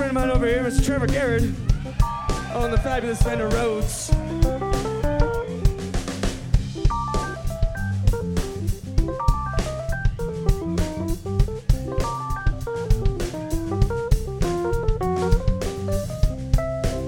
friend of mine over here, Mr. Trevor Garrett, on the fabulous Fender Rhodes.